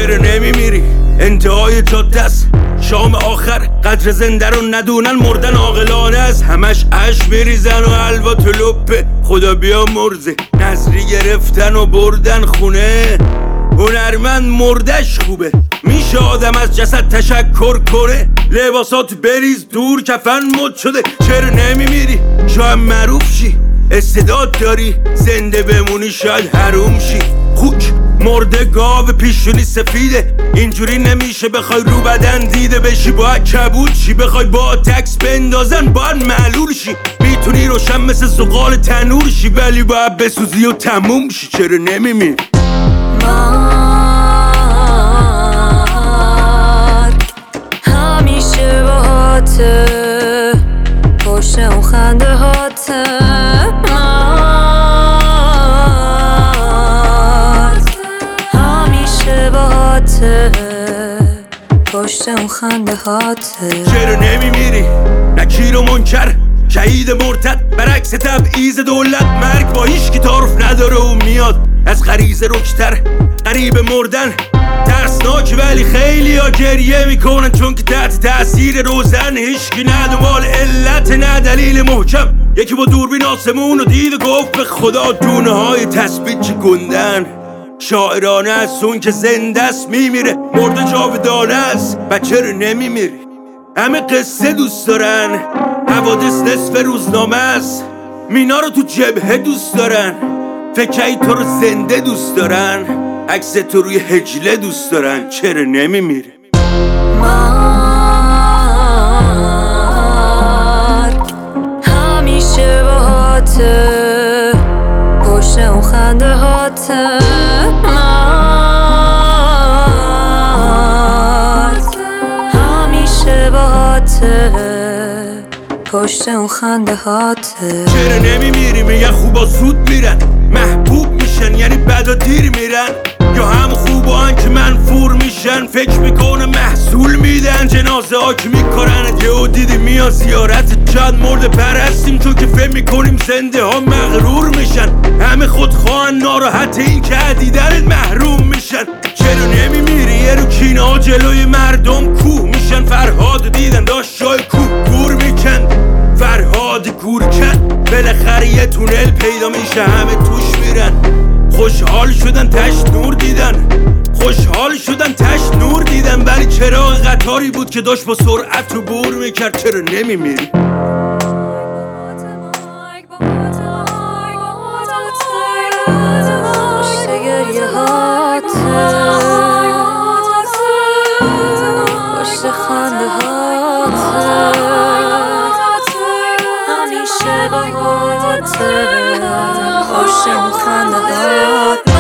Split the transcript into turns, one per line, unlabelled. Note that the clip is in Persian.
چرا نمیمیری؟ انتهای جاده است، شام آخر قدر زنده رو ندونن، مردن عاقلانه است. همش اش بریزن و حلوا تو لپه، خدا بیا مرزه. نظری گرفتن و بردن خونه، هنرمند مردش خوبه. میشه آدم از جسد تشکر کنه، لباسات بریز دور کفن مد شده. چرا نمیمیری؟ شاید معروف شی، استعداد داری، زنده بمونی شاید حروم شی. خوک مرده گاو پیشونی سفیده، اینجوری نمیشه بخوای رو بدن دیده بشی. باید کبود شی، بخوای با تکس بندازن باید معلول شی. میتونی روشن مثل زغال تنور شی، ولی باید بسوزی و تموم شی. چرا نمیمیری؟
همیشه باهاته، پشت اون خنده هاته. همیشه باهاته، پشت اون خنده هاته.
چرا نمیمیری؟ نکیر و منکر، شهید مرتد، برعکس تبعیض دولت. مرگ با هیچ کی تعارف نداره و میاد از غریزه رکتر. قریب مردن ترسناک، ولی خیلی ها گریه میکنن چون که تحت تأثیر روزن. هیچکی نه دنبال علت نه دلیل محکم. یکی با دوربین آسمون و دید و گفت به خدا دونه های تثبیت چه گندن. شاعرانه است اون که زنده است میمیره، مرده جاودانه است. بچه رو نمیمیری؟ همه قصه دوست دارن، حوادث نصف روزنامه است. مینا رو تو جبهه دوست دارن، فکری تو رو زنده دوست دارن، عکس تو روی هجله دوست دارن. چرا نمیمیری؟
همیشه باهاته، پشت اون خنده هاته. همیشه باهاته، پشت اون خنده هاته.
چرا نمیمیری؟ میگن خوبا زود میرن، محبوب میشن یعنی بعدا دیر میرن، یا هم خوبان که منفور میشن. فکر میکنه محصول میدن، جنازه ها که میکنن. یهو دیدی میان زیارت، چند مرد پرستیم چون که فهم میکنیم زنده ها مغرور میشن. همه خودخواهن، ناراحت این که عدیدنت محروم میشن. چرا نمیمیری؟ یه رو کینه ها جلوی مردم کوه میشن. فرهاد دیدن داشت جای کوه گور میکن، فرهاد گور کن. بالاخره یه تونل پیدا میشه، همه توش میرن. خوشحال شدن تشت نور دیدن، خوشحال شدن تشت نور دیدن. ولی چراغ قطاری بود که داشت با سرعت رو بور میکرد. چرا نمیمیری؟
پشت گریه هاته، پشت خنده هاته. همیشه باهاته، پشت اون خنده هاته.